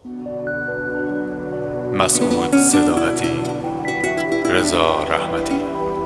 مسعود صداقتی، رضا رحمتی.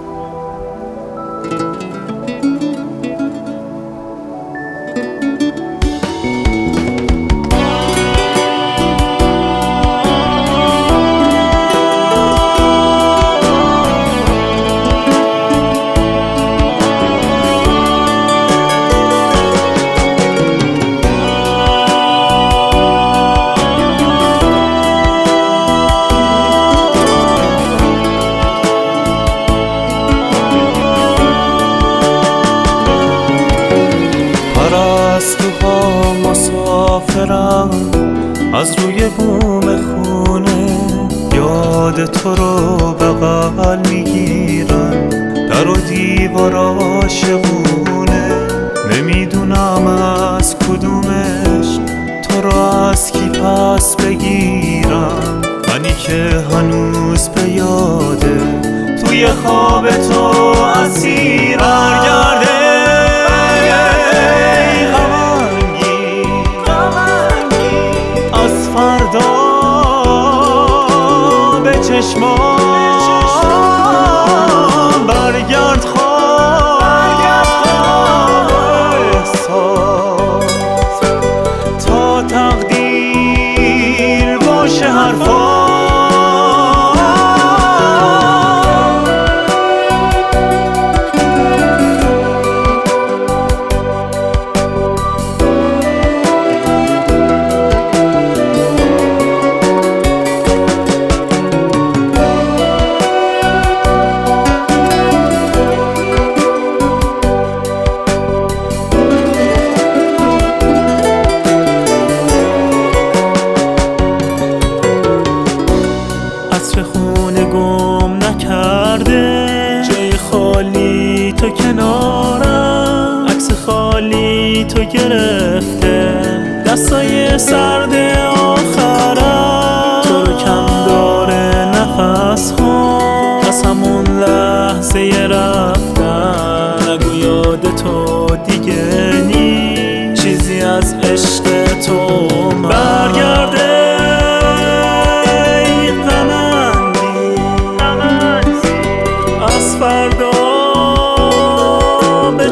پرستوها مسافرم از روی بوم خونه، یاد تو رو بغل میگیرن، در و دیوار عاشقونه. نمیدونم از کدومش تو رو از کی پس بگیرم، منی که هنوز به یاده توی خواب تو اسیرم. برگرده فردا به چشمان برگرد، خواب احساس تا تقدیر باشه حرفا. عطر خونه گم نکرده، جای خالی تو کنارم، عکس خالی تو گرفته، دستای سرد آخرم، تو رو کم داره نفس خون از همون لحظه رفتن. نگو یاد تو دیگه نی چیزی از عشق تو برگرده. فردا به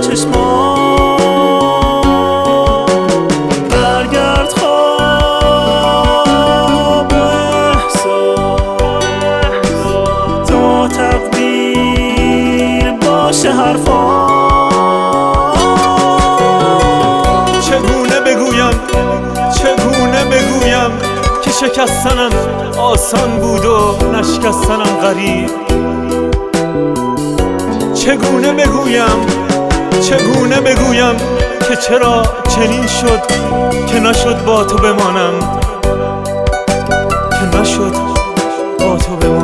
چشمان برگرد، خواب احساس تا تقدیر باشه حرفا. چگونه بگویم که شکستنم آسان بود و نشکستنم غریب. چگونه بگویم که چرا چنین شد که نشد با تو بمانم، که نشد با تو بمانم.